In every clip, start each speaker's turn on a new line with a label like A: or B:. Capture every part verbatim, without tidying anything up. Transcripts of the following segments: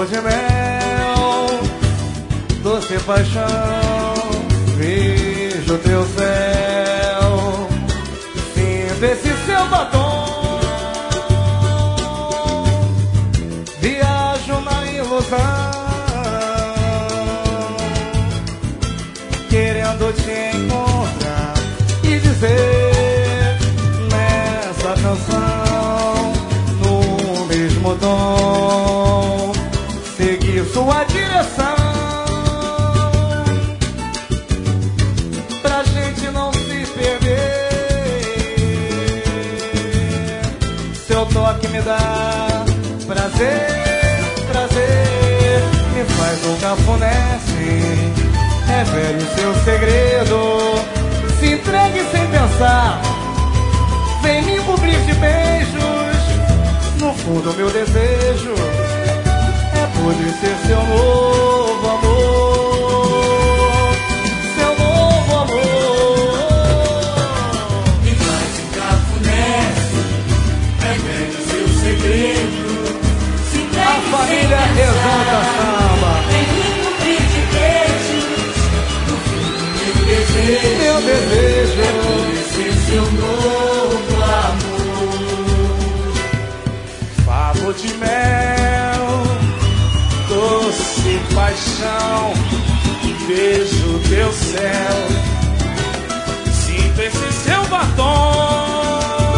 A: Favo de mel, doce paixão, vejo teu céu, sinto esse seu batom, viajo na ilusão, querendo te encontrar e dizer nessa canção, no mesmo tom, seguir sua direção, pra gente não se perder. Seu toque me dá prazer, prazer, me faz um cafuné, sim. Revele o seu segredo, se entregue sem pensar, vem me cobrir de beijos. No fundo meu desejo é poder ser seu novo amor, seu novo amor.
B: Me faz um cafuné, revele o seu segredo, se entregue
A: A família
B: sem pensar,
A: exalta samba.
B: vem me cobrir de beijos. No fundo meu desejo,
A: Meu desejo
B: é poder ser seu novo amor.
A: Favo de mel, doce paixão, vejo teu céu, sinto esse seu batom,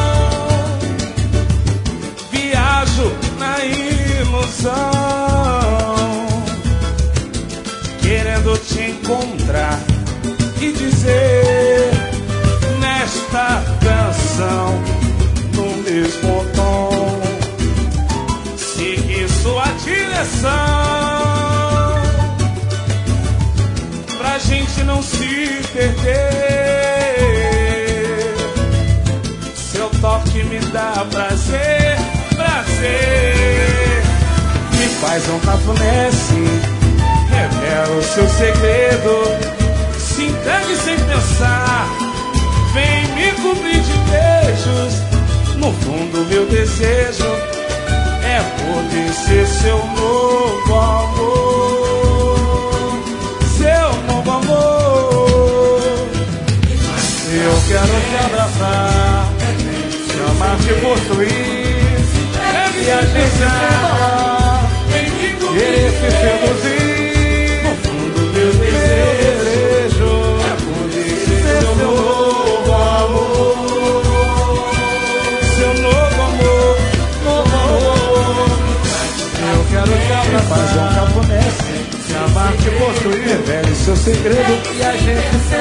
A: viajo na ilusão, querendo te encontrar e dizer nesta canção, no mesmo tom, seguir sua direção, pra gente não se perder. Seu toque me dá prazer, prazer, me faz um cafuné, sim. Revela o seu segredo, se entregue sem pensar, vem me cobrir de beijos. No fundo meu desejo é poder ser seu novo amor, seu novo amor. Eu quero te abraçar, te amar, te possuir, e a gente amar, querer se seduzir. No fundo meu desejo é poder ser seu novo amor, seu novo amor, novo amor. Eu quero te abraçar, fazer um cafuné, te amar, te possuir, revele seu segredo, e a gente se